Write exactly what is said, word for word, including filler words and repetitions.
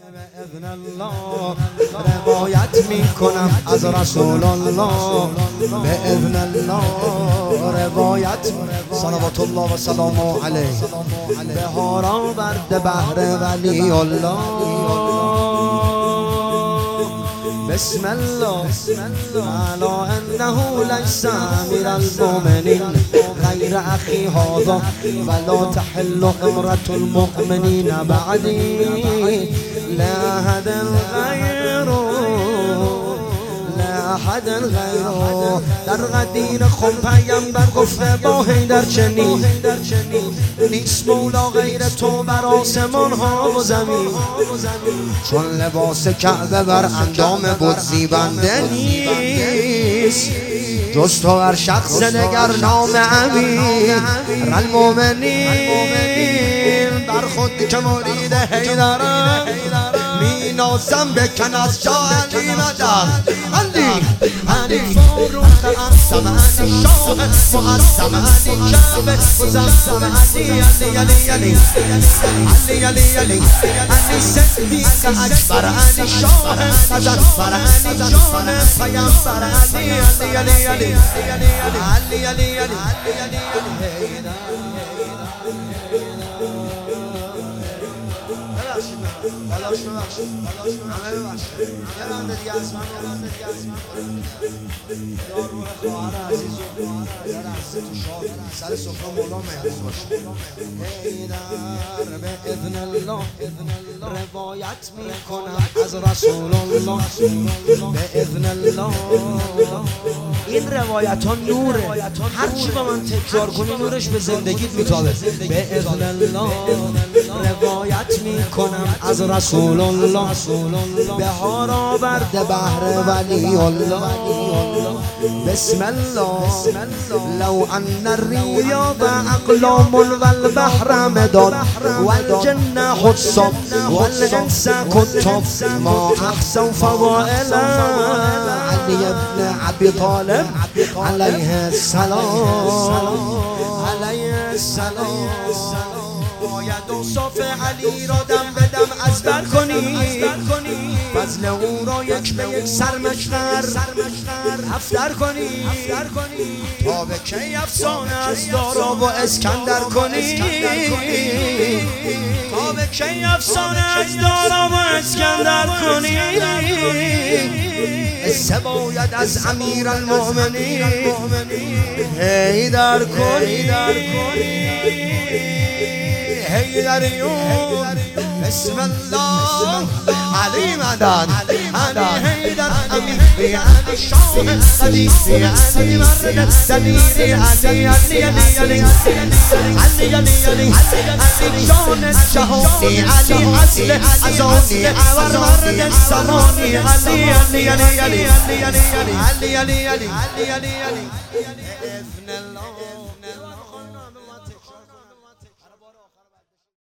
باذن الله روایت میکنم از رسول الله، باذن الله روایت. صلوات الله و سلامه علیه. بهار آورده بهر ولی الله. بسم الله على انه ليس امير المؤمنين غير اخي هذا ولا تحل امرة المؤمنين بعدي لا احد غيره لا احد غیره. در قدیر خم پیامبر گفته با حیدر چنین نیست مولا غیر تو بر آسمان ها و زمین. چون لباس کعبه بر اندام بود زیبنده نیست جز تو هر شخص دگر نام امیر المؤمنین. بر خود که مرید حیدرم می نازم بکن از جا علی مدد علی علی فاروق اعظم علی شاه معظم علی کعبه مزمزم علی علی علی علی علی علی علی علی صدیق اکبر علی شاه مظفر علی جان پیامبر علی علی علی علی علی علی علی بلاش ببخشید همه ببخشید یه بنده دیگه از من یه بنده دیگه از من یا روح خواهر عزیز و یا رحصه تو شاد سر سفره مولا مهروز باشه. حیدر به اذن الله روایت میکنم از رسول الله به اذن الله. این روایت ها نوره، هرچی با من تکرار کنی نورش به زندگیت میتابه. به اذن الله روایت میکنم از رسول الله بهار آورده بهر ولی الله. بسم الله لو ان الریاض اقلام والبحر مداد والجن حصب والانس کتب ما احسن فضائل علی ابن ابی طالب علیه السلام علیه السلام. باید اوصاف علی را دم به دم ازبر کنی، فضل او را یک به یک سرمشقر افطر کنی تا به کی افسانه از دارا و اسکندر کنی تا به کی افسانه از دارا و اسکندر کنی. قصه باید از امیر المؤمنین حیدر کنی حیدریون. بسم الله علی مدد علی حیدر امیر علی شاه صدیق علی مرد صدیق علی علی علی علی علی علی علی جان جهانی علی اصل ازانی اور مرد زمانی علی علی علی علی علی علی علی علی علی علی علی علی.